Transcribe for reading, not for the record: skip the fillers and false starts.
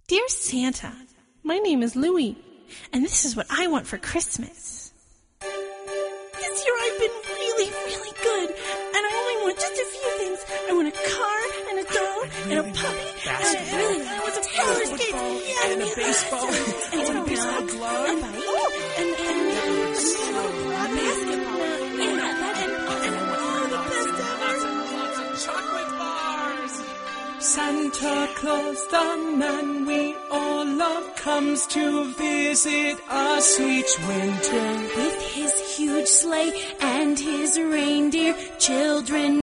Dear Santa, my name is Louie, and this is what I want for Christmas. This year I've been really, really good, and I only want just a few things. I want a car, and a doll, and a puppy, and I want some roller skates, and a baseball, and a baseball glove, and a basketball, and the best ever. Lots of chocolate bars. Santa Claus, the man we all love, comes to visit us each winter. With his huge sleigh and his reindeer, children